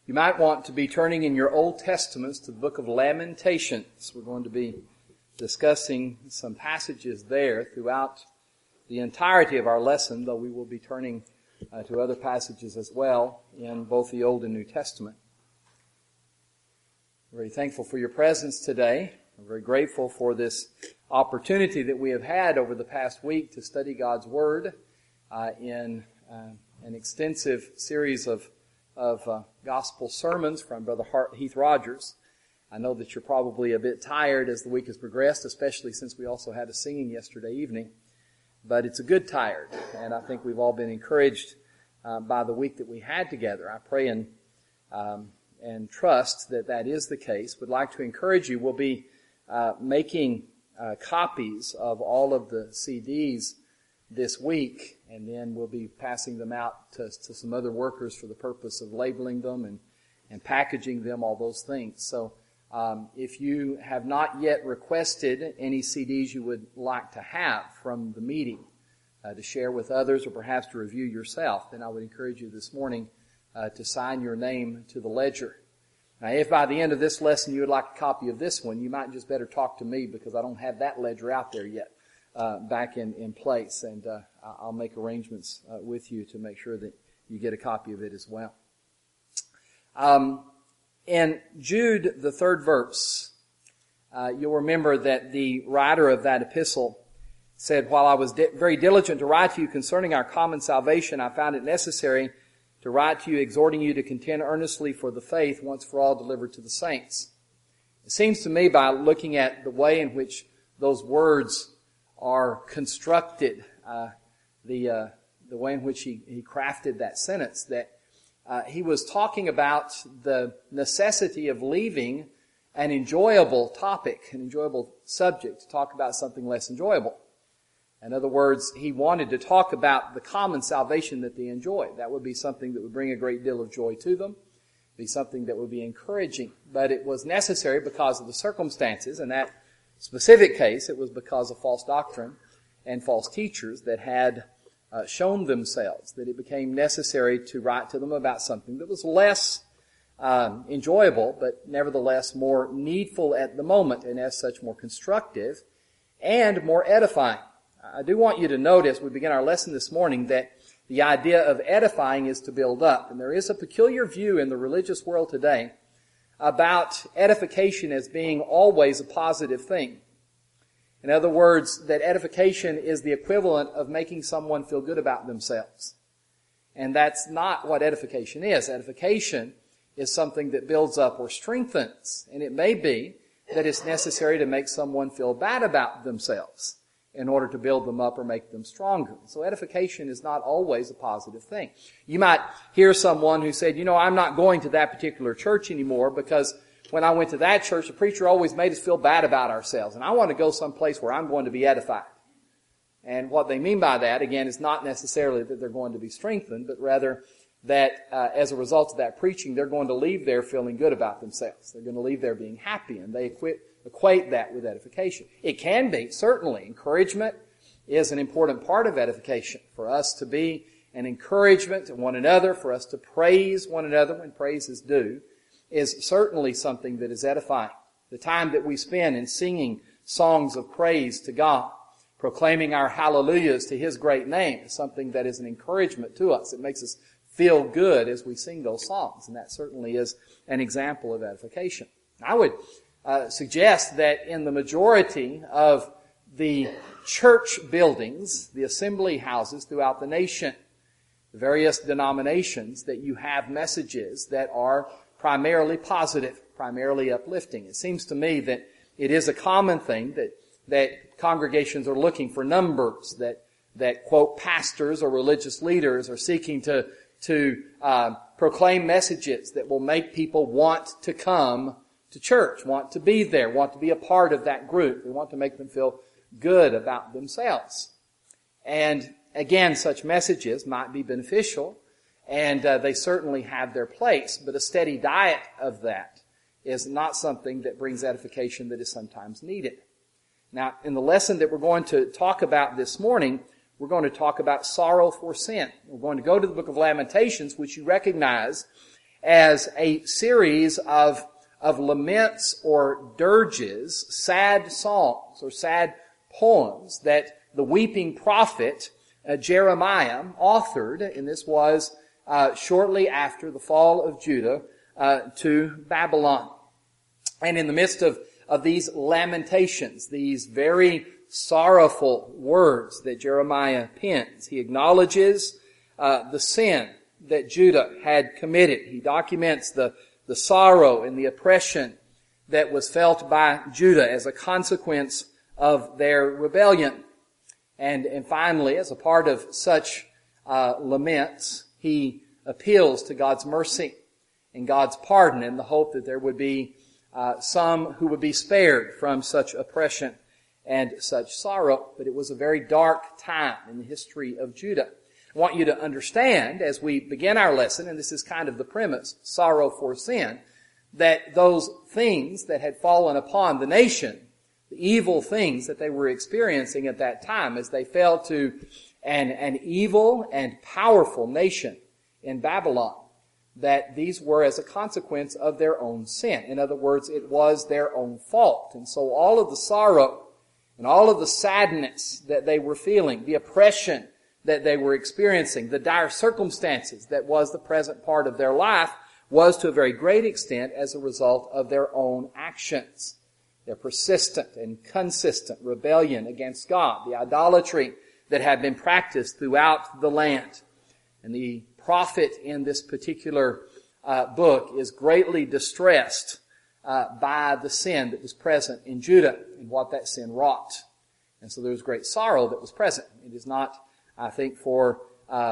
You might want to be turning in your Old Testaments to the book of Lamentations. We're going to be discussing some passages there throughout the entirety of our lesson, though we will be turning to other passages as well in both the Old and New Testament. I'm very thankful for your presence today. I'm very grateful for this opportunity that we have had over the past week to study God's Word in an extensive series of gospel sermons from Brother Heath Rogers. I know that you're probably a bit tired as the week has progressed, especially since we also had a singing yesterday evening. But it's a good tired, and I think we've all been encouraged by the week that we had together. I pray and trust that that is the case. Would like to encourage you. We'll be making copies of all of the CDs this week, and then we'll be passing them out to some other workers for the purpose of labeling them and packaging them, all those things. So if you have not yet requested any CDs you would like to have from the meeting to share with others or perhaps to review yourself, then I would encourage you this morning to sign your name to the ledger. Now, if by the end of this lesson you would like a copy of this one, you might just better talk to me because I don't have that ledger out there yet back in place, and I'll make arrangements with you to make sure that you get a copy of it as well. In Jude, the 3rd verse, you'll remember that the writer of that epistle said, "While I was very diligent to write to you concerning our common salvation, I found it necessary to write to you, exhorting you to contend earnestly for the faith once for all delivered to the saints." It seems to me, by looking at the way in which those words are constructed, the way in which he crafted that sentence, that he was talking about the necessity of leaving an enjoyable topic, an enjoyable subject, to talk about something less enjoyable. In other words, he wanted to talk about the common salvation that they enjoy. That would be something that would bring a great deal of joy to them, be something that would be encouraging. But it was necessary because of the circumstances. In that specific case, it was because of false doctrine and false teachers that had shown themselves, that it became necessary to write to them about something that was less enjoyable, but nevertheless more needful at the moment, and as such more constructive and more edifying. I do want you to note as we begin our lesson this morning that the idea of edifying is to build up. And there is a peculiar view in the religious world today about edification as being always a positive thing. In other words, that edification is the equivalent of making someone feel good about themselves. And that's not what edification is. Edification is something that builds up or strengthens. And it may be that it's necessary to make someone feel bad about themselves in order to build them up or make them stronger. So edification is not always a positive thing. You might hear someone who said, I'm not going to that particular church anymore because when I went to that church, the preacher always made us feel bad about ourselves, and I want to go someplace where I'm going to be edified. And what they mean by that, again, is not necessarily that they're going to be strengthened, but rather that as a result of that preaching, they're going to leave there feeling good about themselves. They're going to leave there being happy, and they equate that with edification. It can be, certainly. Encouragement is an important part of edification. For us to be an encouragement to one another, for us to praise one another when praise is due, is certainly something that is edifying. The time that we spend in singing songs of praise to God, proclaiming our hallelujahs to His great name, is something that is an encouragement to us. It makes us feel good as we sing those songs, and that certainly is an example of edification. I would suggest that in the majority of the church buildings, the assembly houses throughout the nation, the various denominations, that you have messages that are primarily positive, primarily uplifting. It seems to me that it is a common thing that congregations are looking for numbers, that quote, pastors or religious leaders are seeking to proclaim messages that will make people want to come to church, want to be there, want to be a part of that group. They want to make them feel good about themselves. And again, such messages might be beneficial, and they certainly have their place, but a steady diet of that is not something that brings edification that is sometimes needed. Now, in the lesson that we're going to talk about this morning, we're going to talk about sorrow for sin. We're going to go to the book of Lamentations, which you recognize as a series of laments or dirges, sad songs or sad poems that the weeping prophet Jeremiah authored, and this was shortly after the fall of Judah to Babylon. And in the midst of these lamentations, these very sorrowful words that Jeremiah pens, he acknowledges the sin that Judah had committed. He documents the sorrow and the oppression that was felt by Judah as a consequence of their rebellion. And finally, as a part of such laments, he appeals to God's mercy and God's pardon in the hope that there would be some who would be spared from such oppression and such sorrow. But it was a very dark time in the history of Judah. I want you to understand as we begin our lesson, and this is kind of the premise, sorrow for sin, that those things that had fallen upon the nation, the evil things that they were experiencing at that time as they fell to an evil and powerful nation in Babylon, that these were as a consequence of their own sin. In other words, it was their own fault. And so all of the sorrow and all of the sadness that they were feeling, the oppression that they were experiencing, the dire circumstances that was the present part of their life, was to a very great extent as a result of their own actions. Their persistent and consistent rebellion against God, the idolatry that had been practiced throughout the land. And the prophet in this particular book is greatly distressed by the sin that was present in Judah and what that sin wrought. And so there was great sorrow that was present. It is not, I think, for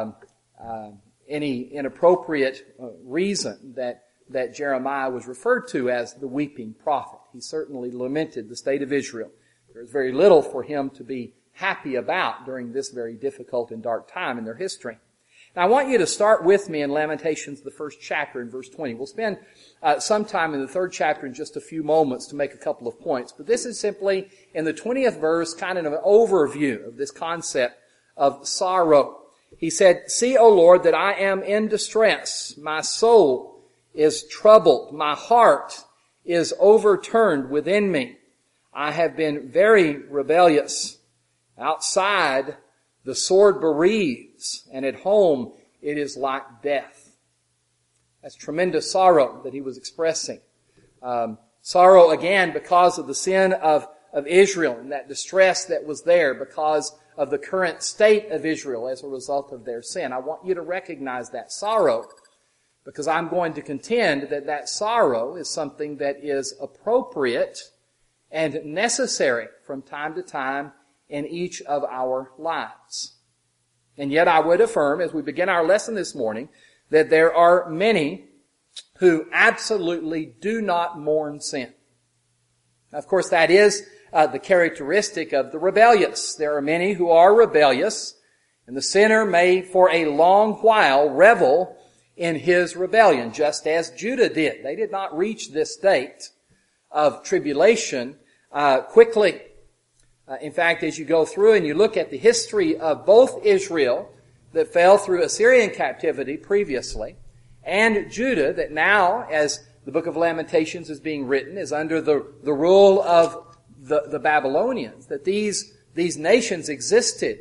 any inappropriate reason that Jeremiah was referred to as the weeping prophet. He certainly lamented the state of Israel. There was very little for him to be happy about during this very difficult and dark time in their history. Now, I want you to start with me in Lamentations, the first chapter in verse 20. We'll spend some time in the third chapter in just a few moments to make a couple of points. But this is simply, in the 20th verse, kind of an overview of this concept of sorrow. He said, "See, O Lord, that I am in distress. My soul is troubled. My heart is overturned within me. I have been very rebellious. Outside, the sword bereaves, and at home it is like death." That's tremendous sorrow that he was expressing. Sorrow, again, because of the sin of Israel and that distress that was there because of the current state of Israel as a result of their sin. I want you to recognize that sorrow because I'm going to contend that sorrow is something that is appropriate and necessary from time to time in each of our lives. And yet I would affirm, as we begin our lesson this morning, that there are many who absolutely do not mourn sin. Of course, that is the characteristic of the rebellious. There are many who are rebellious, and the sinner may for a long while revel in his rebellion, just as Judah did. They did not reach this state of tribulation quickly. In fact, as you go through and you look at the history of both Israel that fell through Assyrian captivity previously, and Judah that now, as the book of Lamentations is being written, is under the rule of the Babylonians, that these nations existed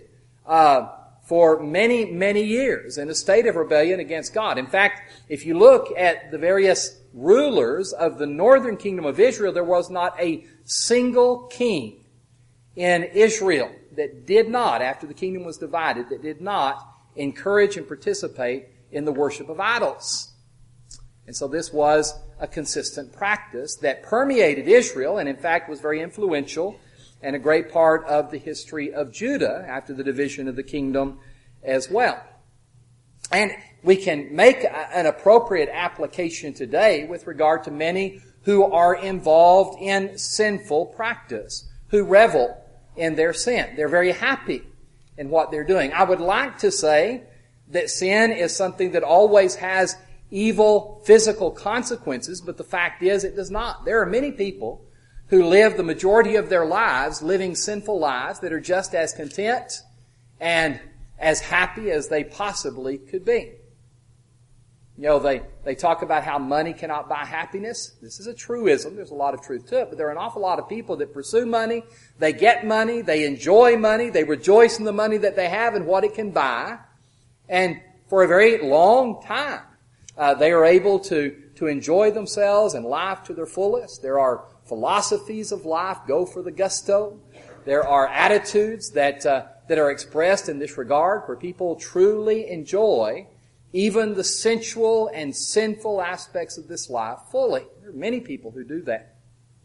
for many, many years in a state of rebellion against God. In fact, if you look at the various rulers of the northern kingdom of Israel, there was not a single king in Israel that did not, after the kingdom was divided, that did not encourage and participate in the worship of idols. And so this was a consistent practice that permeated Israel and in fact was very influential and a great part of the history of Judah after the division of the kingdom as well. And we can make an appropriate application today with regard to many who are involved in sinful practice, who revel in their sin. They're very happy in what they're doing. I would like to say that sin is something that always has evil physical consequences, but the fact is it does not. There are many people who live the majority of their lives living sinful lives that are just as content and as happy as they possibly could be. They talk about how money cannot buy happiness. This is a truism. There's a lot of truth to it, but there are an awful lot of people that pursue money. They get money. They enjoy money. They rejoice in the money that they have and what it can buy. And for a very long time, they are able to enjoy themselves and life to their fullest. There are philosophies of life, go for the gusto. There are attitudes that are expressed in this regard where people truly enjoy even the sensual and sinful aspects of this life fully. There are many people who do that.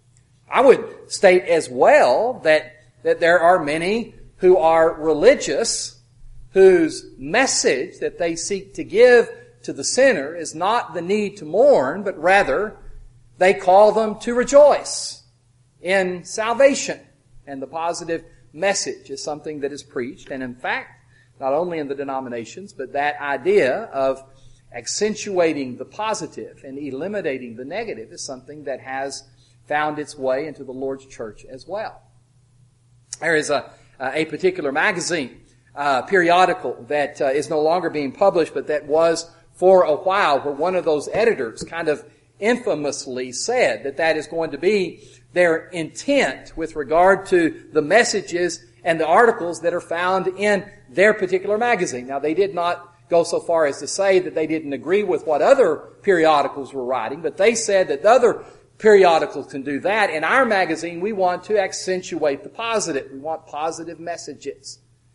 I would state as well that there are many who are religious whose message that they seek to give to the sinner is not the need to mourn, but rather they call them to rejoice in salvation. And the positive message is something that is preached. And in fact, not only in the denominations, but that idea of accentuating the positive and eliminating the negative is something that has found its way into the Lord's church as well. There is a particular magazine, periodical that is no longer being published, but that was for a while, where one of those editors kind of infamously said that is going to be their intent with regard to the messages and the articles that are found in their particular magazine. Now, they did not go so far as to say that they didn't agree with what other periodicals were writing, but they said that the other periodicals can do that. In our magazine, we want to accentuate the positive. We want positive messages.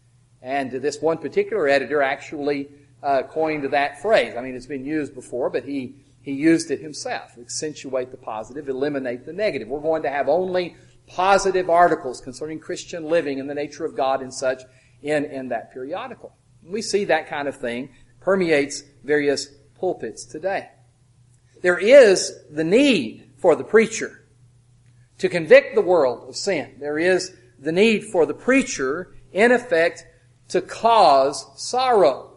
And this one particular editor actually coined that phrase. I mean, it's been used before, but he used it himself. Accentuate the positive, eliminate the negative. We're going to have only positive articles concerning Christian living and the nature of God and such in that periodical. We see that kind of thing permeates various pulpits today. There is the need for the preacher to convict the world of sin. There is the need for the preacher, in effect, to cause sorrow.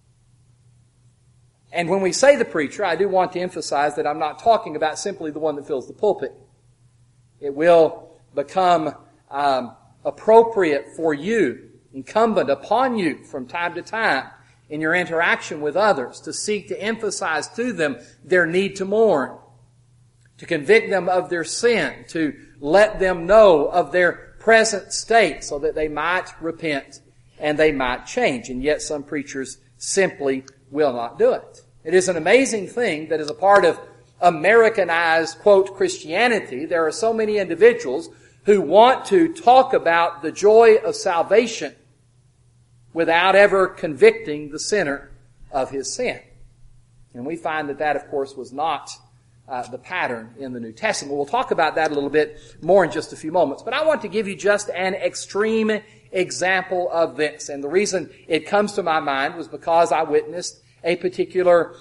And when we say the preacher, I do want to emphasize that I'm not talking about simply the one that fills the pulpit. It will become appropriate for you, incumbent upon you from time to time in your interaction with others to seek to emphasize to them their need to mourn, to convict them of their sin, to let them know of their present state so that they might repent and they might change. And yet some preachers simply will not do it. It is an amazing thing that as a part of Americanized, quote, Christianity, there are so many individuals who want to talk about the joy of salvation without ever convicting the sinner of his sin. And we find that, of course, was not the pattern in the New Testament. We'll talk about that a little bit more in just a few moments. But I want to give you just an extreme example of this. And the reason it comes to my mind was because I witnessed a particular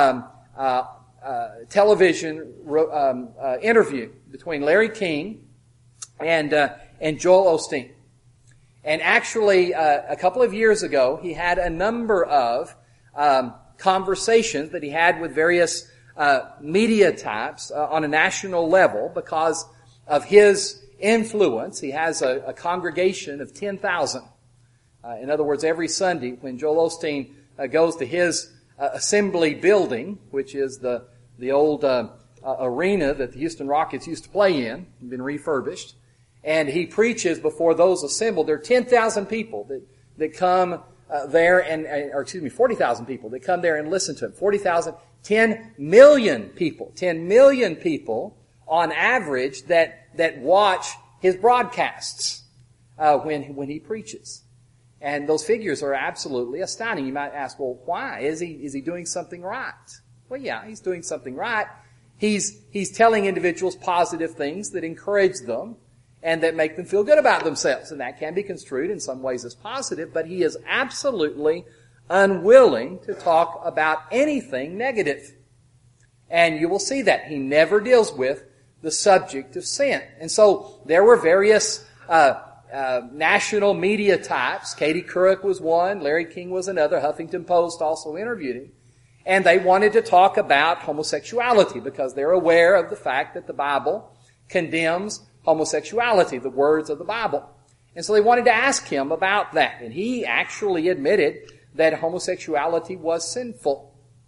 television interview between Larry King and Joel Osteen. And actually, a couple of years ago, he had a number of conversations that he had with various media types on a national level because of his influence. He has a congregation of 10,000. In other words, every Sunday when Joel Osteen goes to his assembly building, which is the old arena that the Houston Rockets used to play in, been refurbished, and he preaches before those assembled. There are 10,000 people that come there or 40,000 people that come there and listen to him. 40,000, 10 million people. 10 million people on average that watch his broadcasts when he preaches. And those figures are absolutely astounding. You might ask, well, why? Is he doing something right? Well, yeah, he's doing something right. He's telling individuals positive things that encourage them and that make them feel good about themselves. And that can be construed in some ways as positive, but he is absolutely unwilling to talk about anything negative. And you will see that. He never deals with the subject of sin. And so there were various national media types. Katie Couric was one. Larry King was another. Huffington Post also interviewed him. And they wanted to talk about homosexuality because they're aware of the fact that the Bible condemns homosexuality, the words of the Bible. And so they wanted to ask him about that. And he actually admitted that homosexuality was sinful.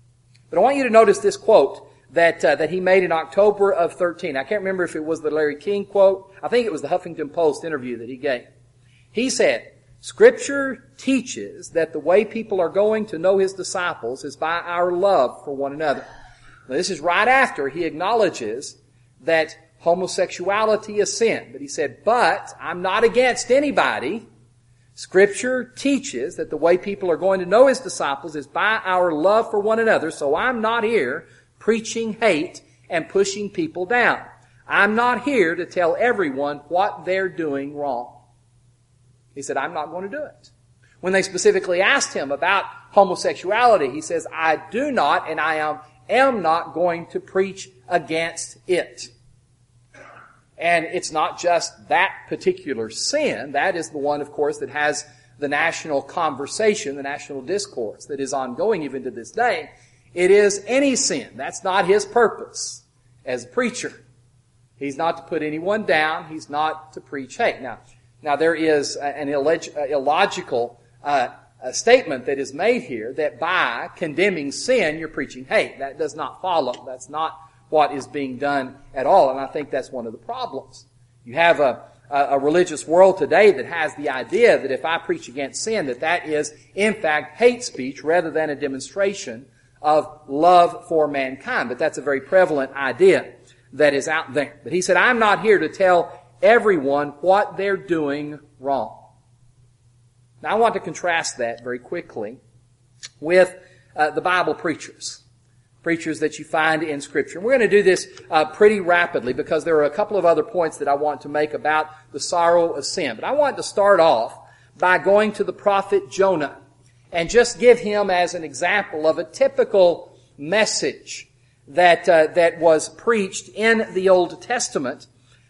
But I want you to notice this quote that he made in October of 13. I can't remember if it was the Larry King quote. I think it was the Huffington Post interview that he gave. He said, Scripture teaches that the way people are going to know His disciples is by our love for one another. Now, this is right after he acknowledges that homosexuality is sin. But he said, but I'm not against anybody. Scripture teaches that the way people are going to know His disciples is by our love for one another. So I'm not here preaching hate and pushing people down. I'm not here to tell everyone what they're doing wrong. He said, I'm not going to do it. When they specifically asked him about homosexuality, he says, I do not and I am not going to preach against it. And it's not just that particular sin. That is the one, of course, that has the national conversation, the national discourse that is ongoing even to this day. It is any sin. That's not his purpose as a preacher. He's not to put anyone down. He's not to preach hate. Now there is an illogical statement that is made here that by condemning sin, you're preaching hate. That does not follow. That's not what is being done at all. And I think that's one of the problems. You have a religious world today that has the idea that if I preach against sin, that is in fact hate speech rather than a demonstration of love for mankind. But that's a very prevalent idea that is out there. But he said, I'm not here to tell everyone what they're doing wrong. Now I want to contrast that very quickly with the Bible preachers that you find in Scripture. We're going to do this pretty rapidly because there are a couple of other points that I want to make about the sorrow of sin. But I want to start off by going to the prophet Jonah and just give him as an example of a typical message that was preached in the Old Testament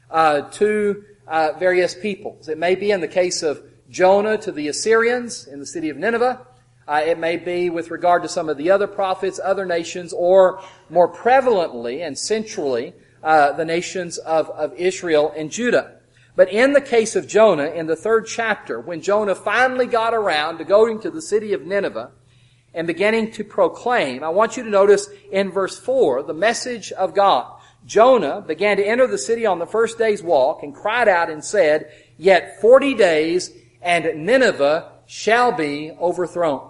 to various peoples. It may be in the case of Jonah to the Assyrians in the city of Nineveh. It may be with regard to some of the other prophets, other nations, or more prevalently and centrally, the nations of Israel and Judah. But in the case of Jonah, in the 3rd chapter, when Jonah finally got around to going to the city of Nineveh and beginning to proclaim, I want you to notice in verse 4, the message of God. Jonah began to enter the city on the first day's walk and cried out and said, Yet 40 days and Nineveh shall be overthrown.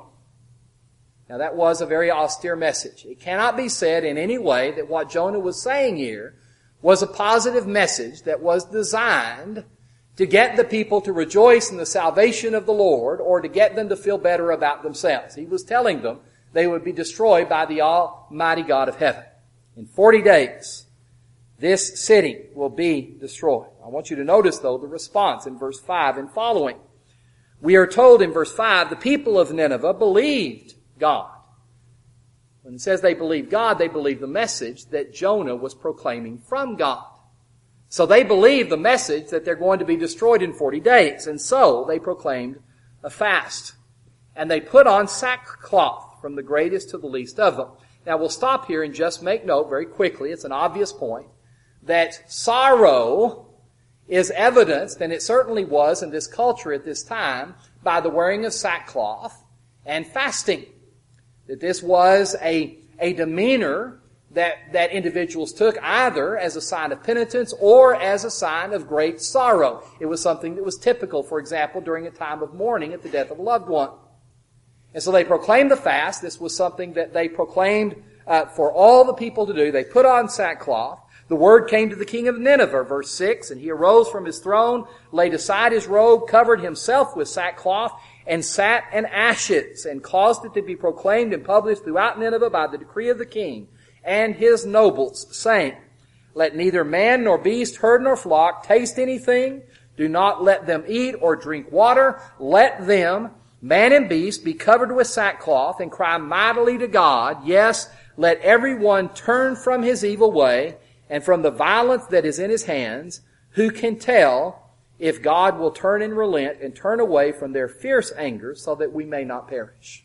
Now that was a very austere message. It cannot be said in any way that what Jonah was saying here was a positive message that was designed to get the people to rejoice in the salvation of the Lord or to get them to feel better about themselves. He was telling them they would be destroyed by the Almighty God of heaven. In 40 days, this city will be destroyed. I want you to notice, though, the response in verse 5 and following. We are told in verse 5, the people of Nineveh believed God. When it says they believed God, they believed the message that Jonah was proclaiming from God. So they believed the message that they're going to be destroyed in 40 days. And so they proclaimed a fast. And they put on sackcloth from the greatest to the least of them. Now we'll stop here and just make note very quickly, it's an obvious point, that sorrow is evidenced, and it certainly was in this culture at this time, by the wearing of sackcloth and fasting. That this was a demeanor that individuals took either as a sign of penitence or as a sign of great sorrow. It was something that was typical, for example, during a time of mourning at the death of a loved one. And so they proclaimed the fast. This was something that they proclaimed for all the people to do. They put on sackcloth. The word came to the king of Nineveh, verse 6, and he arose from his throne, laid aside his robe, covered himself with sackcloth, and sat in ashes, and caused it to be proclaimed and published throughout Nineveh by the decree of the king and his nobles, saying, Let neither man nor beast, herd nor flock taste anything. Do not let them eat or drink water. Let them, man and beast, be covered with sackcloth and cry mightily to God. Yes, let everyone turn from his evil way and from the violence that is in his hands. Who can tell if God will turn and relent and turn away from their fierce anger so that we may not perish?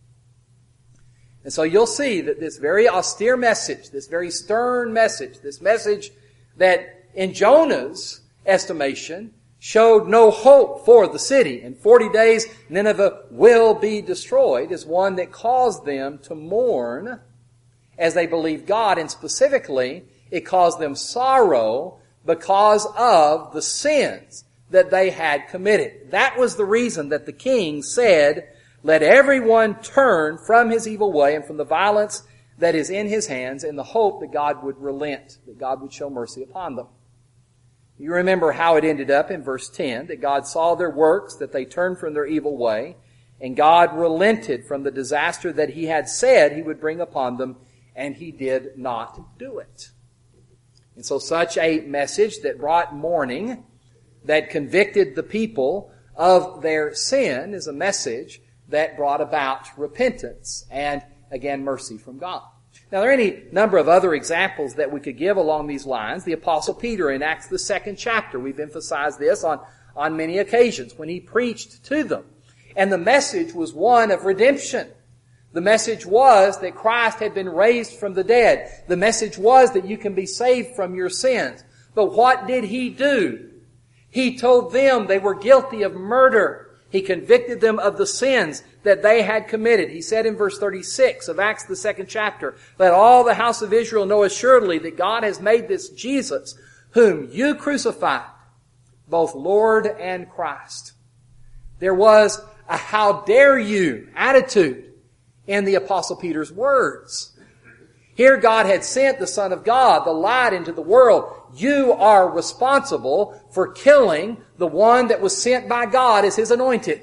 And so you'll see that this very austere message, this very stern message, this message that in Jonah's estimation showed no hope for the city. In 40 days Nineveh will be destroyed, is one that caused them to mourn as they believed God, and specifically, it caused them sorrow because of the sins that they had committed. That was the reason that the king said, "Let everyone turn from his evil way and from the violence that is in his hands," in the hope that God would relent, that God would show mercy upon them. You remember how it ended up in verse 10, that God saw their works, that they turned from their evil way, and God relented from the disaster that He had said He would bring upon them, and He did not do it. And so such a message that brought mourning, that convicted the people of their sin, is a message that brought about repentance and, again, mercy from God. Now, there are any number of other examples that we could give along these lines. The Apostle Peter in Acts the 2nd chapter, we've emphasized this on many occasions, when he preached to them. And the message was one of redemption. The message was that Christ had been raised from the dead. The message was that you can be saved from your sins. But what did he do? He told them they were guilty of murder. He convicted them of the sins that they had committed. He said in verse 36 of Acts the 2nd chapter, "Let all the house of Israel know assuredly that God has made this Jesus, whom you crucified, both Lord and Christ." There was a "how dare you" attitude in the Apostle Peter's words. Here God had sent the Son of God, the light, into the world. You are responsible for killing the one that was sent by God as His anointed.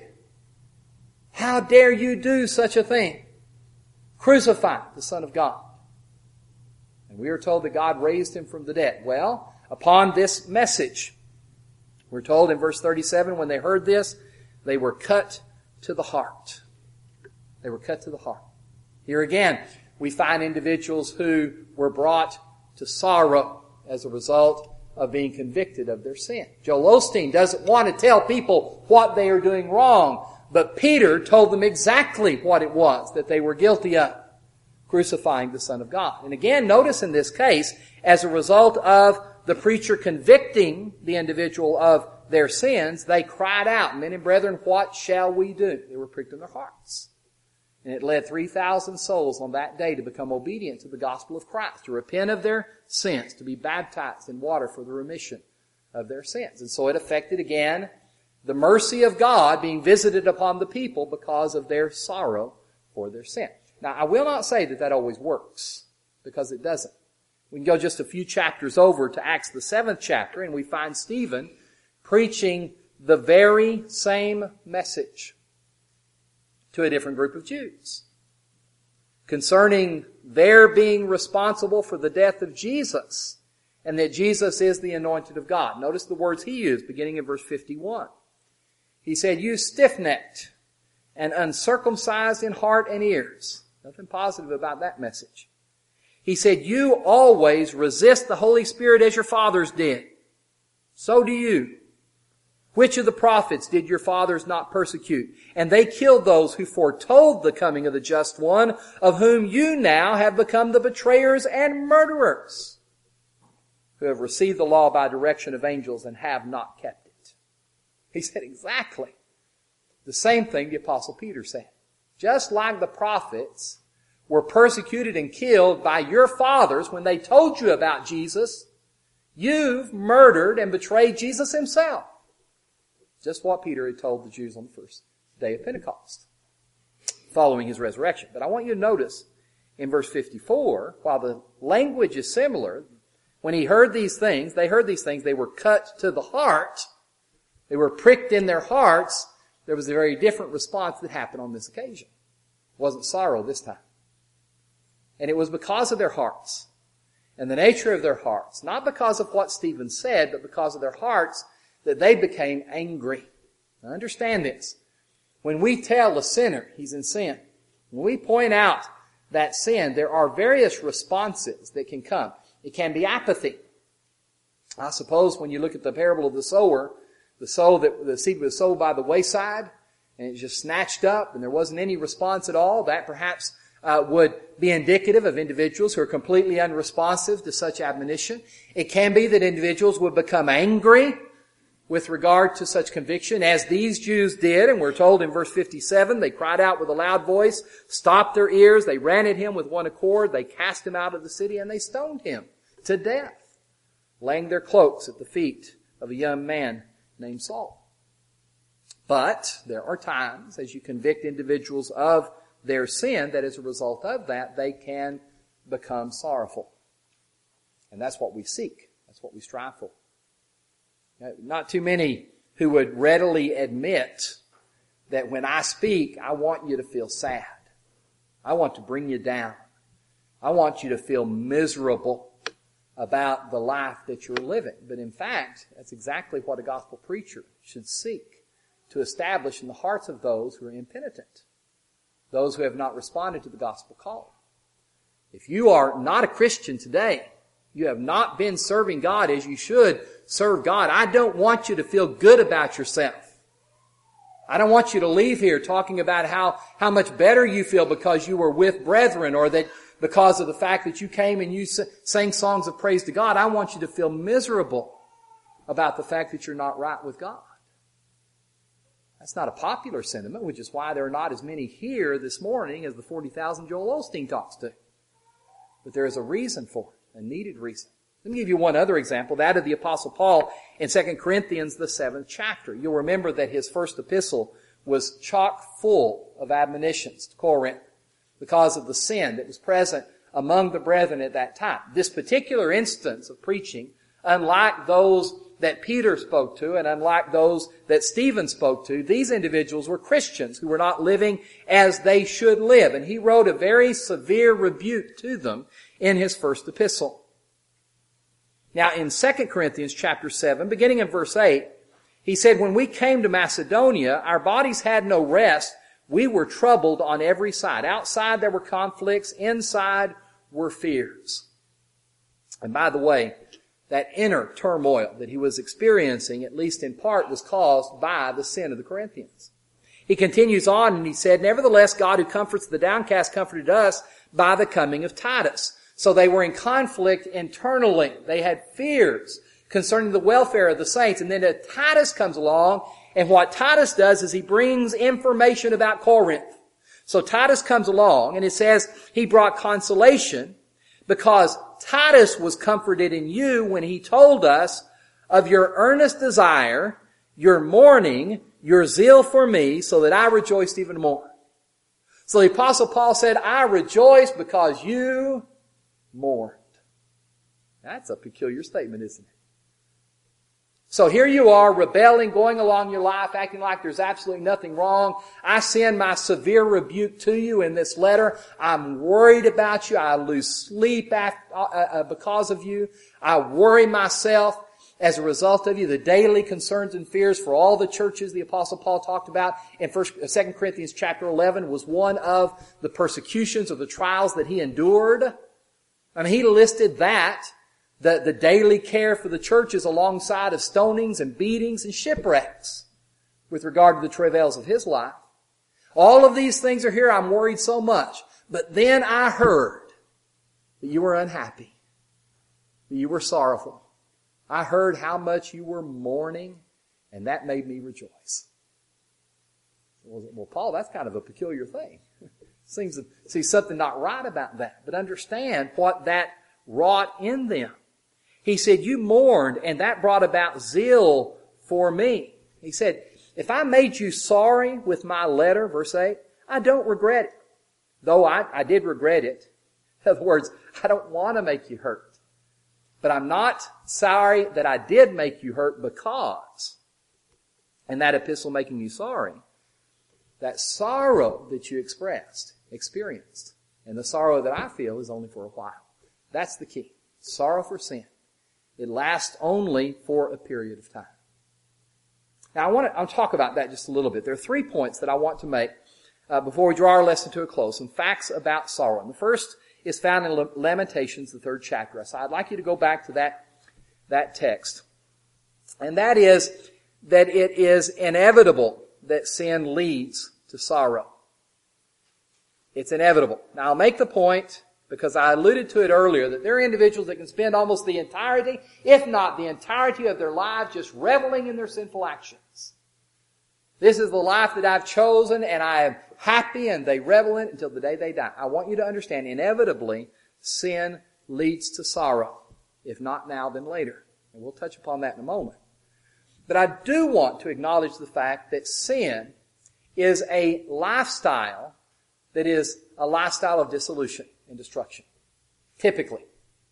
How dare you do such a thing? Crucify the Son of God. And we are told that God raised Him from the dead. Well, upon this message, we're told in verse 37, when they heard this, they were cut to the heart. They were cut to the heart. Here again, we find individuals who were brought to sorrow as a result of being convicted of their sin. Joel Osteen doesn't want to tell people what they are doing wrong, but Peter told them exactly what it was that they were guilty of, crucifying the Son of God. And again, notice in this case, as a result of the preacher convicting the individual of their sins, they cried out, "Men and brethren, what shall we do?" They were pricked in their hearts. And it led 3,000 souls on that day to become obedient to the gospel of Christ, to repent of their sins, to be baptized in water for the remission of their sins. And so it affected again the mercy of God being visited upon the people because of their sorrow for their sin. Now, I will not say that that always works, because it doesn't. We can go just a few chapters over to Acts the 7th chapter, and we find Stephen preaching the very same message to a different group of Jews concerning their being responsible for the death of Jesus, and that Jesus is the anointed of God. Notice the words he used beginning in verse 51. He said, "You stiff-necked and uncircumcised in heart and ears." Nothing positive about that message. He said, "You always resist the Holy Spirit as your fathers did. So do you. Which of the prophets did your fathers not persecute? And they killed those who foretold the coming of the just one, of whom you now have become the betrayers and murderers, who have received the law by direction of angels and have not kept it." He said exactly the same thing the Apostle Peter said. Just like the prophets were persecuted and killed by your fathers when they told you about Jesus, you've murdered and betrayed Jesus Himself. Just what Peter had told the Jews on the first day of Pentecost, following His resurrection. But I want you to notice in verse 54, while the language is similar, when he heard these things, they were cut to the heart, they were pricked in their hearts. There was a very different response that happened on this occasion. It wasn't sorrow this time. And it was because of their hearts and the nature of their hearts, not because of what Stephen said, but because of their hearts, that they became angry. Now understand this. When we tell a sinner he's in sin, when we point out that sin, there are various responses that can come. It can be apathy. I suppose when you look at the parable of the sower, the seed was sown by the wayside, and it just snatched up, and there wasn't any response at all. That perhaps would be indicative of individuals who are completely unresponsive to such admonition. It can be that individuals would become angry with regard to such conviction, as these Jews did, and we're told in verse 57, they cried out with a loud voice, stopped their ears, they ran at him with one accord, they cast him out of the city, and they stoned him to death, laying their cloaks at the feet of a young man named Saul. But there are times, as you convict individuals of their sin, that as a result of that, they can become sorrowful. And that's what we seek. That's what we strive for. Not too many who would readily admit that when I speak, I want you to feel sad. I want to bring you down. I want you to feel miserable about the life that you're living. But in fact, that's exactly what a gospel preacher should seek to establish in the hearts of those who are impenitent, those who have not responded to the gospel call. If you are not a Christian today, you have not been serving God as you should serve God, I don't want you to feel good about yourself. I don't want you to leave here talking about how much better you feel because you were with brethren, or that because of the fact that you came and you sang songs of praise to God. I want you to feel miserable about the fact that you're not right with God. That's not a popular sentiment, which is why there are not as many here this morning as the 40,000 Joel Osteen talks to. But there is a reason for it, a needed reason. Let me give you one other example, that of the Apostle Paul in 2 Corinthians, the 7th chapter. You'll remember that his first epistle was chock full of admonitions to Corinth because of the sin that was present among the brethren at that time. This particular instance of preaching, unlike those that Peter spoke to and unlike those that Stephen spoke to, these individuals were Christians who were not living as they should live. And he wrote a very severe rebuke to them in his first epistle. Now, in 2 Corinthians chapter 7, beginning in verse 8, he said, when we came to Macedonia, our bodies had no rest. We were troubled on every side. Outside there were conflicts. Inside were fears. And by the way, that inner turmoil that he was experiencing, at least in part, was caused by the sin of the Corinthians. He continues on and he said, nevertheless, God who comforts the downcast comforted us by the coming of Titus. So they were in conflict internally. They had fears concerning the welfare of the saints. And then Titus comes along, and what Titus does is he brings information about Corinth. So Titus comes along, and it says he brought consolation because Titus was comforted in you when he told us of your earnest desire, your mourning, your zeal for me, so that I rejoiced even more. So the Apostle Paul said, I rejoice because you mourned. That's a peculiar statement, isn't it? So here you are, rebelling, going along your life, acting like there's absolutely nothing wrong. I send my severe rebuke to you in this letter. I'm worried about you. I lose sleep because of you. I worry myself as a result of you. The daily concerns and fears for all the churches the Apostle Paul talked about in 2 Corinthians chapter 11 was one of the persecutions or the trials that he endured. I mean, he listed that, the daily care for the churches alongside of stonings and beatings and shipwrecks with regard to the travails of his life. All of these things are here. I'm worried so much. But then I heard that you were unhappy, that you were sorrowful. I heard how much you were mourning, and that made me rejoice. Well, Paul, that's kind of a peculiar thing. Seems to see something not right about that. But understand what that wrought in them. He said, you mourned, and that brought about zeal for me. He said, if I made you sorry with my letter, verse 8, I don't regret it. Though I did regret it. In other words, I don't want to make you hurt. But I'm not sorry that I did make you hurt because, and that epistle making you sorry, that sorrow that you experienced, and the sorrow that I feel is only for a while. That's the key. Sorrow for sin. It lasts only for a period of time. Now I'll talk about that just a little bit. There are 3 points that I want to make before we draw our lesson to a close. Some facts about sorrow. And the first is found in Lamentations, the 3rd chapter. So I'd like you to go back to that text. And that is that it is inevitable that sin leads to sorrow. It's inevitable. Now I'll make the point because I alluded to it earlier, that there are individuals that can spend almost the entirety, if not the entirety of their lives, just reveling in their sinful actions. This is the life that I've chosen, and I am happy, and they revel in it until the day they die. I want you to understand, inevitably, sin leads to sorrow. If not now, then later. And we'll touch upon that in a moment. But I do want to acknowledge the fact that sin is a lifestyle that is a lifestyle of dissolution and destruction. Typically.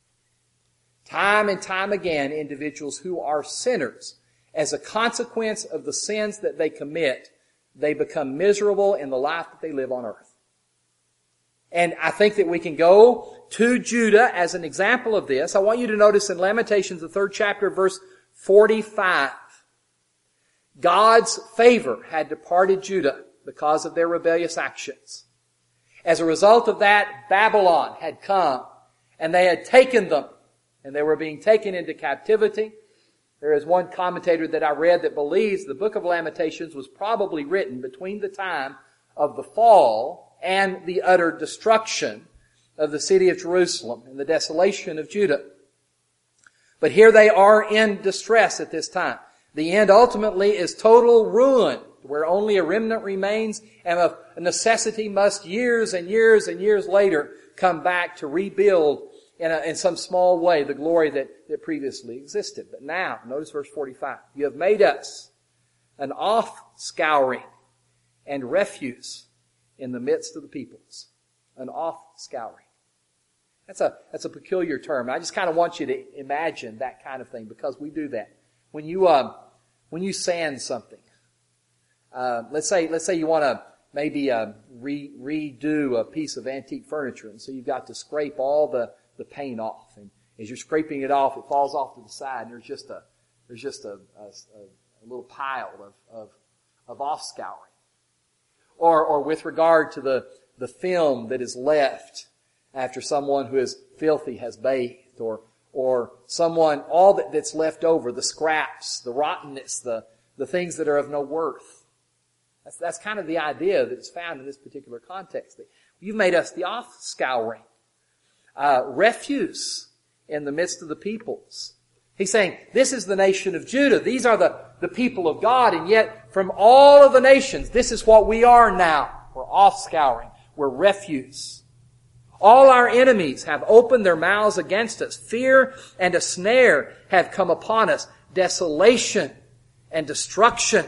Time and time again, individuals who are sinners, as a consequence of the sins that they commit, they become miserable in the life that they live on earth. And I think that we can go to Judah as an example of this. I want you to notice in Lamentations, the 3rd chapter, verse 45. God's favor had departed Judah because of their rebellious actions. As a result of that, Babylon had come, and they had taken them, and they were being taken into captivity. There is one commentator that I read that believes the book of Lamentations was probably written between the time of the fall and the utter destruction of the city of Jerusalem and the desolation of Judah. But here they are in distress at this time. The end ultimately is total ruin, where only a remnant remains, and of necessity must years and years and years later come back to rebuild in some small way the glory that previously existed. But now, notice verse 45. You have made us an off-scouring and refuse in the midst of the peoples. An off-scouring. That's a peculiar term. I just kind of want you to imagine that kind of thing, because we do that. When you sand something, let's say you want to maybe redo a piece of antique furniture, and so you've got to scrape all the paint off, and as you're scraping it off, it falls off to the side, and there's just a little pile of off scouring. Or with regard to the film that is left after someone who is filthy has bathed, or someone, all that's left over, the scraps, the rottenness, the things that are of no worth. That's kind of the idea that is found in this particular context. You've made us the off-scouring, refuse in the midst of the peoples. He's saying, this is the nation of Judah. These are the people of God, and yet from all of the nations, this is what we are now. We're off-scouring. We're refuse. All our enemies have opened their mouths against us. Fear and a snare have come upon us. Desolation and destruction.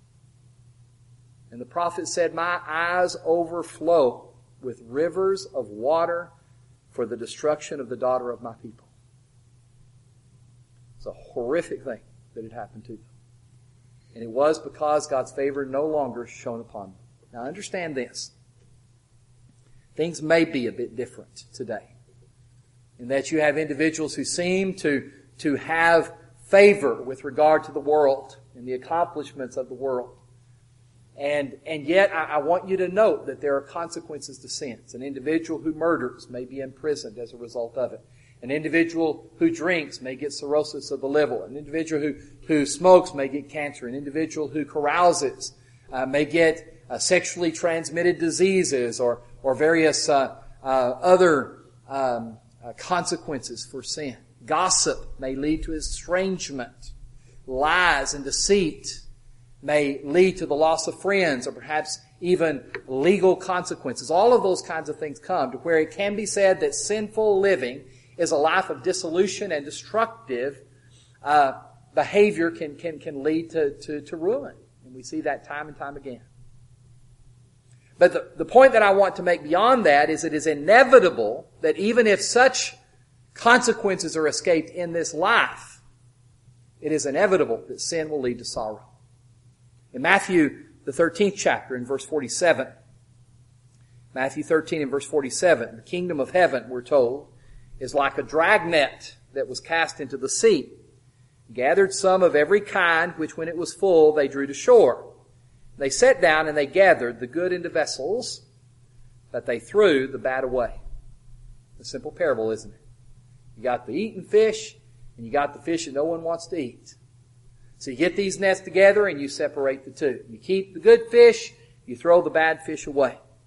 And the prophet said, my eyes overflow with rivers of water for the destruction of the daughter of my people. It's a horrific thing that had happened to them. And it was because God's favor no longer shone upon them. Now understand this. Things may be a bit different today, in that you have individuals who seem to have favor with regard to the world and the accomplishments of the world. And yet I want you to note that there are consequences to sins. An individual who murders may be imprisoned as a result of it. An individual who drinks may get cirrhosis of the liver. An individual who smokes may get cancer. An individual who carouses may get sexually transmitted diseases or various other consequences for sin. Gossip may lead to estrangement. Lies and deceit may lead to the loss of friends, or perhaps even legal consequences. All of those kinds of things come to where it can be said that sinful living is a life of dissolution, and destructive behavior can lead to ruin. And we see that time and time again. But the point that I want to make beyond that is it is inevitable that even if such consequences are escaped in this life, it is inevitable that sin will lead to sorrow. In Matthew, the 13th chapter, in verse 47, Matthew 13 and verse 47, the kingdom of heaven, we're told, is like a dragnet that was cast into the sea, gathered some of every kind, which when it was full, they drew to shore. They sat down and they gathered the good into vessels, but they threw the bad away. A simple parable, isn't it? You got the eaten fish, and you got the fish that no one wants to eat. So you get these nets together and you separate the two. You keep the good fish, you throw the bad fish away.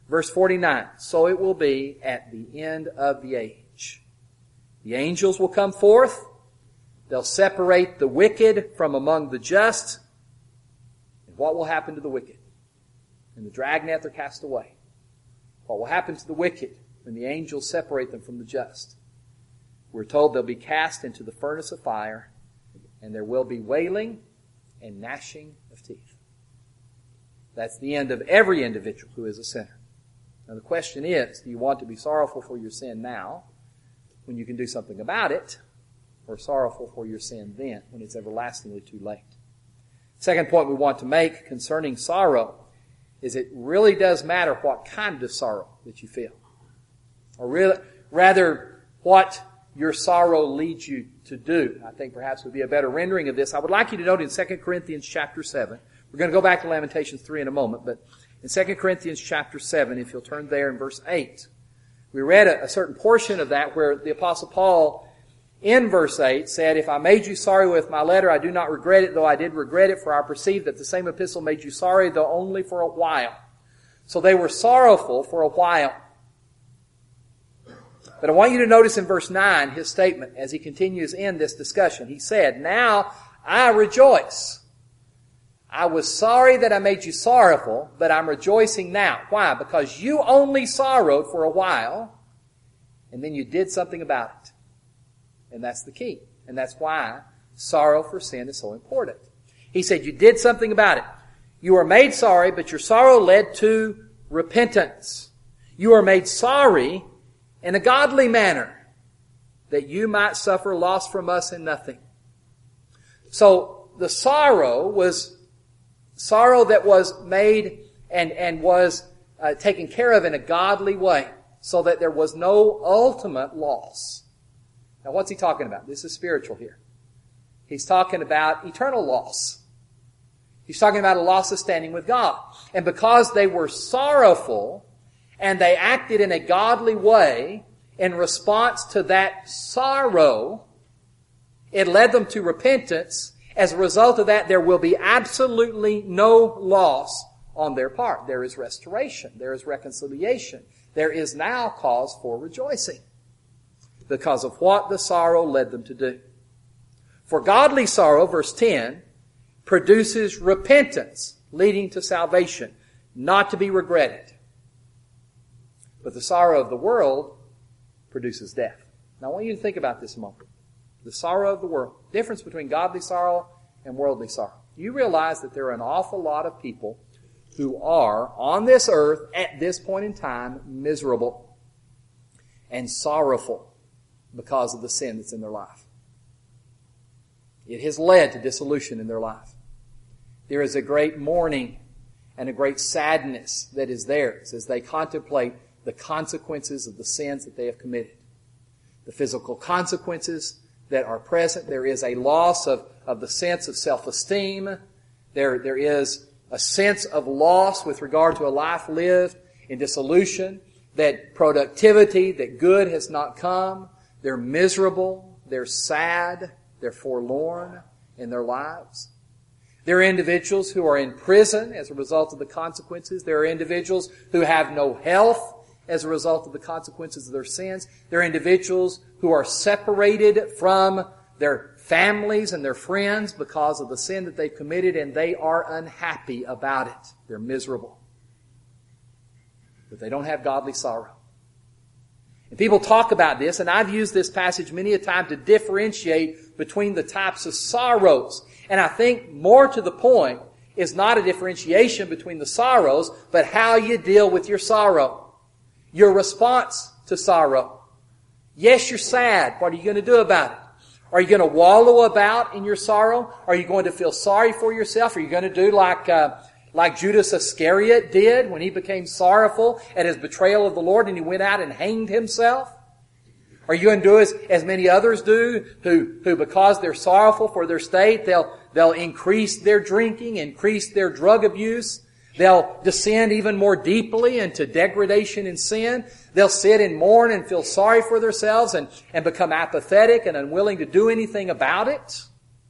Verse 49, so it will be at the end of the age. The angels will come forth. They'll separate the wicked from among the just. And what will happen to the wicked? And the dragnet are cast away. What will happen to the wicked when the angels separate them from the just? We're told they'll be cast into the furnace of fire, and there will be wailing and gnashing of teeth. That's the end of every individual who is a sinner. Now the question is, do you want to be sorrowful for your sin now, when you can do something about it, or sorrowful for your sin then, when it's everlastingly too late? Second point we want to make concerning sorrow is it really does matter what kind of sorrow that you feel. Or rather, what your sorrow leads you to do. I think perhaps would be a better rendering of this. I would like you to note in 2 Corinthians chapter 7. We're going to go back to Lamentations 3 in a moment, but in 2 Corinthians chapter 7, if you'll turn there in verse 8, we read a certain portion of that where the Apostle Paul in verse 8 said, if I made you sorry with my letter, I do not regret it, though I did regret it, for I perceive that the same epistle made you sorry, though only for a while. So they were sorrowful for a while. But I want you to notice in verse 9 his statement as he continues in this discussion. He said, now I rejoice. I was sorry that I made you sorrowful, but I'm rejoicing now. Why? Because you only sorrowed for a while, and then you did something about it. And that's the key. And that's why sorrow for sin is so important. He said, you did something about it. You were made sorry, but your sorrow led to repentance. You were made sorry in a godly manner, that you might suffer loss from us in nothing. So the sorrow was sorrow that was made and was taken care of in a godly way, so that there was no ultimate loss. Now what's he talking about? This is spiritual here. He's talking about eternal loss. He's talking about a loss of standing with God. And because they were sorrowful, and they acted in a godly way in response to that sorrow, it led them to repentance. As a result of that, there will be absolutely no loss on their part. There is restoration. There is reconciliation. There is now cause for rejoicing because of what the sorrow led them to do. For godly sorrow, verse 10, produces repentance leading to salvation, not to be regretted. But the sorrow of the world produces death. Now I want you to think about this a moment. The sorrow of the world. Difference between godly sorrow and worldly sorrow. You realize that there are an awful lot of people who are on this earth at this point in time miserable and sorrowful because of the sin that's in their life. It has led to dissolution in their life. There is a great mourning and a great sadness that is theirs as they contemplate the consequences of the sins that they have committed. The physical consequences that are present. There is a loss of the sense of self-esteem. There is a sense of loss with regard to a life lived in dissolution, that productivity, that good has not come. They're miserable. They're sad. They're forlorn in their lives. There are individuals who are in prison as a result of the consequences. There are individuals who have no health as a result of the consequences of their sins. There are individuals who are separated from their families and their friends because of the sin that they've committed, and they are unhappy about it. They're miserable. But they don't have godly sorrow. And people talk about this, and I've used this passage many a time to differentiate between the types of sorrows. And I think more to the point is not a differentiation between the sorrows, but how you deal with your sorrow. Your response to sorrow. Yes, you're sad. What are you going to do about it? Are you going to wallow about in your sorrow? Are you going to feel sorry for yourself? Are you going to do like Judas Iscariot did when he became sorrowful at his betrayal of the Lord and he went out and hanged himself? Are you going to do as many others do who because they're sorrowful for their state, they'll increase their drinking, increase their drug abuse? They'll descend even more deeply into degradation and sin. They'll sit and mourn and feel sorry for themselves and become apathetic and unwilling to do anything about it?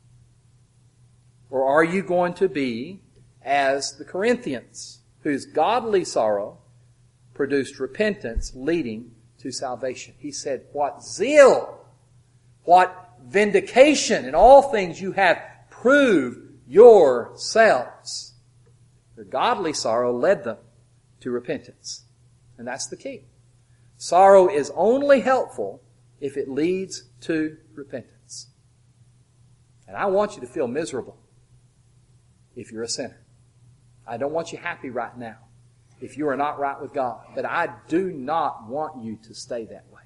Or are you going to be as the Corinthians, whose godly sorrow produced repentance leading to salvation. He said, what zeal, what vindication in all things you have proved yourselves. Their godly sorrow led them to repentance. And that's the key. Sorrow is only helpful if it leads to repentance. And I want you to feel miserable if you're a sinner. I don't want you happy right now if you are not right with God. But I do not want you to stay that way.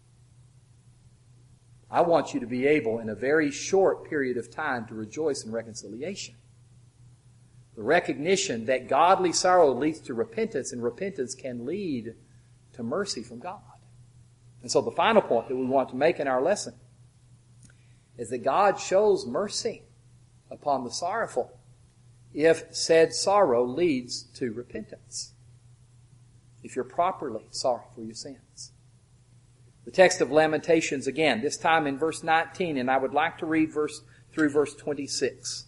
I want you to be able in a very short period of time to rejoice in reconciliation. The recognition that godly sorrow leads to repentance, and repentance can lead to mercy from God. And so the final point that we want to make in our lesson is that God shows mercy upon the sorrowful if said sorrow leads to repentance. If you're properly sorry for your sins. The text of Lamentations again, this time in verse 19, and I would like to read through verse 26.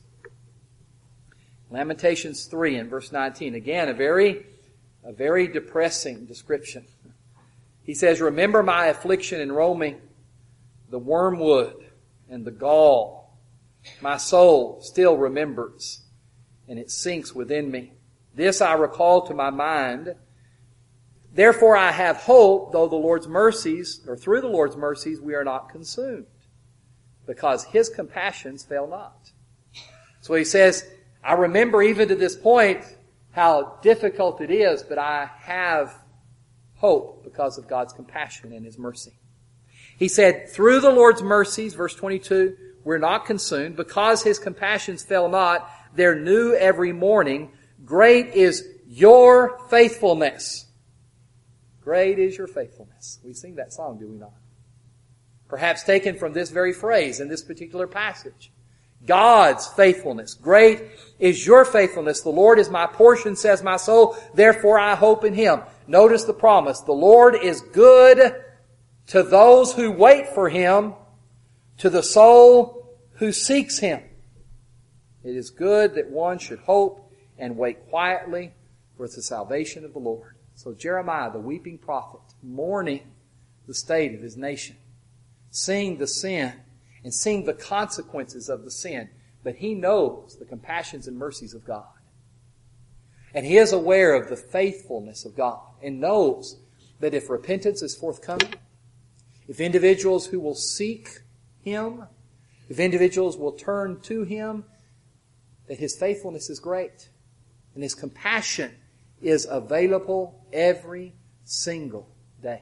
Lamentations 3 and verse 19. Again, a very depressing description. He says, remember my affliction and roll me, the wormwood and the gall. My soul still remembers, and it sinks within me. This I recall to my mind. Therefore I have hope, though the Lord's mercies, or through the Lord's mercies, we are not consumed, because His compassions fail not. So he says, I remember even to this point how difficult it is, but I have hope because of God's compassion and His mercy. He said, through the Lord's mercies, verse 22, we're not consumed, because His compassions fail not, they're new every morning. Great is your faithfulness. Great is your faithfulness. We sing that song, do we not? Perhaps taken from this very phrase in this particular passage. God's faithfulness. Great is your faithfulness. The Lord is my portion, says my soul. Therefore I hope in Him. Notice the promise. The Lord is good to those who wait for Him, to the soul who seeks Him. It is good that one should hope and wait quietly for the salvation of the Lord. So Jeremiah, the weeping prophet, mourning the state of his nation, seeing the sin and seeing the consequences of the sin, but he knows the compassions and mercies of God. And he is aware of the faithfulness of God and knows that if repentance is forthcoming, if individuals who will seek Him, if individuals will turn to Him, that His faithfulness is great and His compassion is available every single day.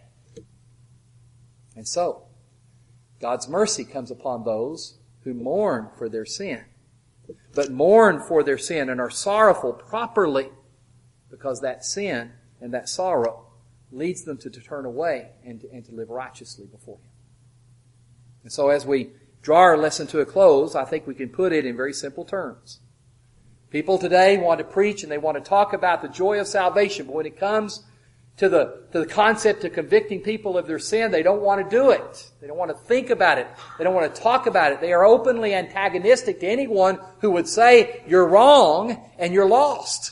And so, God's mercy comes upon those who mourn for their sin, but mourn for their sin and are sorrowful properly, because that sin and that sorrow leads them to turn away and to live righteously before Him. And so as we draw our lesson to a close, I think we can put it in very simple terms. People today want to preach and they want to talk about the joy of salvation, but when it comes to the concept of convicting people of their sin, they don't want to do it. They don't want to think about it. They don't want to talk about it. They are openly antagonistic to anyone who would say you're wrong and you're lost.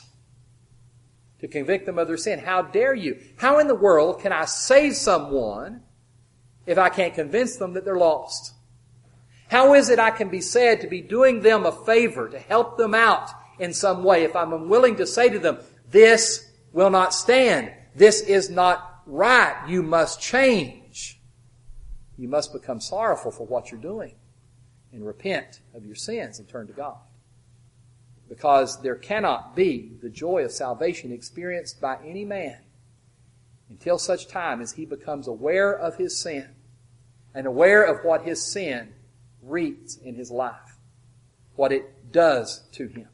To convict them of their sin. How dare you? How in the world can I save someone if I can't convince them that they're lost? How is it I can be said to be doing them a favor, to help them out in some way, if I'm unwilling to say to them, this will not stand. This is not right. You must change. You must become sorrowful for what you're doing and repent of your sins and turn to God. Because there cannot be the joy of salvation experienced by any man until such time as he becomes aware of his sin and aware of what his sin wreaks in his life, what it does to him.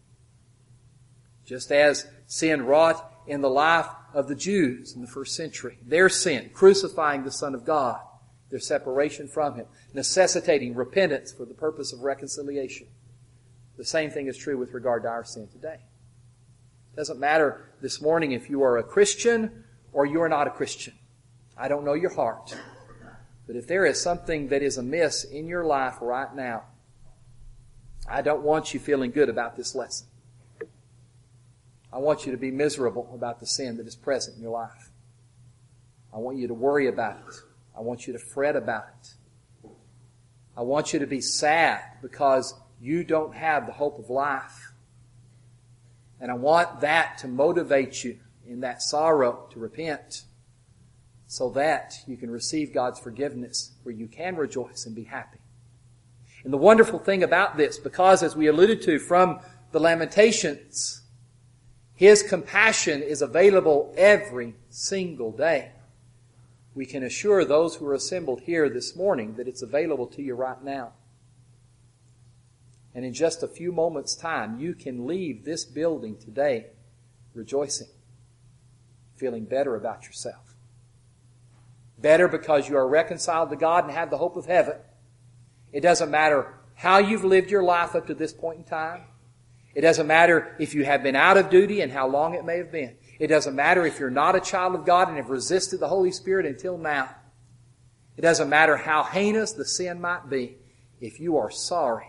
Just as sin wrought in the life of the Jews in the first century, their sin, crucifying the Son of God, their separation from Him, necessitating repentance for the purpose of reconciliation. The same thing is true with regard to our sin today. It doesn't matter this morning if you are a Christian or you are not a Christian. I don't know your heart. But if there is something that is amiss in your life right now, I don't want you feeling good about this lesson. I want you to be miserable about the sin that is present in your life. I want you to worry about it. I want you to fret about it. I want you to be sad because you don't have the hope of life. And I want that to motivate you in that sorrow to repent so that you can receive God's forgiveness where you can rejoice and be happy. And the wonderful thing about this, because as we alluded to from the Lamentations, His compassion is available every single day. We can assure those who are assembled here this morning that it's available to you right now. And in just a few moments' time, you can leave this building today rejoicing, feeling better about yourself. Better because you are reconciled to God and have the hope of heaven. It doesn't matter how you've lived your life up to this point in time. It doesn't matter if you have been out of duty and how long it may have been. It doesn't matter if you're not a child of God and have resisted the Holy Spirit until now. It doesn't matter how heinous the sin might be. If you are sorry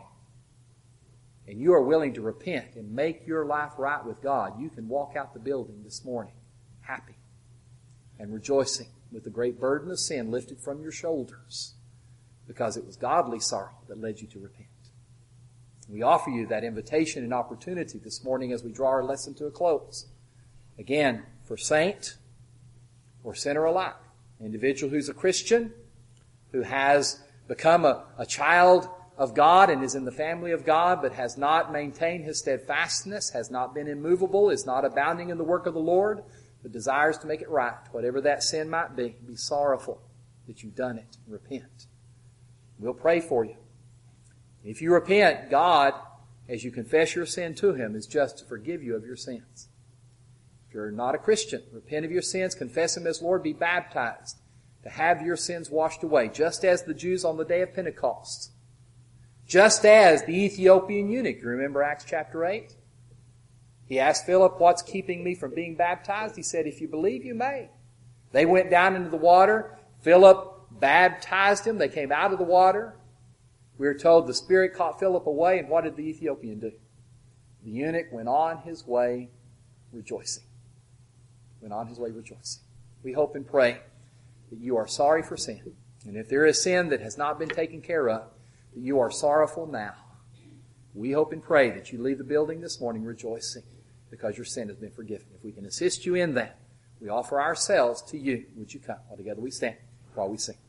and you are willing to repent and make your life right with God, you can walk out the building this morning happy and rejoicing with the great burden of sin lifted from your shoulders because it was godly sorrow that led you to repent. We offer you that invitation and opportunity this morning as we draw our lesson to a close. Again, for saint or sinner alike, an individual who's a Christian, who has become a child of God and is in the family of God, but has not maintained his steadfastness, has not been immovable, is not abounding in the work of the Lord, but desires to make it right, whatever that sin might be sorrowful that you've done it and repent. We'll pray for you. If you repent, God, as you confess your sin to Him, is just to forgive you of your sins. If you're not a Christian, repent of your sins, confess Him as Lord, be baptized to have your sins washed away, just as the Jews on the day of Pentecost. Just as the Ethiopian eunuch, you remember Acts chapter 8? He asked Philip, what's keeping me from being baptized? He said, if you believe, you may. They went down into the water. Philip baptized him. They came out of the water. We are told the Spirit caught Philip away, and what did the Ethiopian do? The eunuch went on his way rejoicing. Went on his way rejoicing. We hope and pray that you are sorry for sin. And if there is sin that has not been taken care of, that you are sorrowful now. We hope and pray that you leave the building this morning rejoicing because your sin has been forgiven. If we can assist you in that, we offer ourselves to you. Would you come? All together we stand while we sing.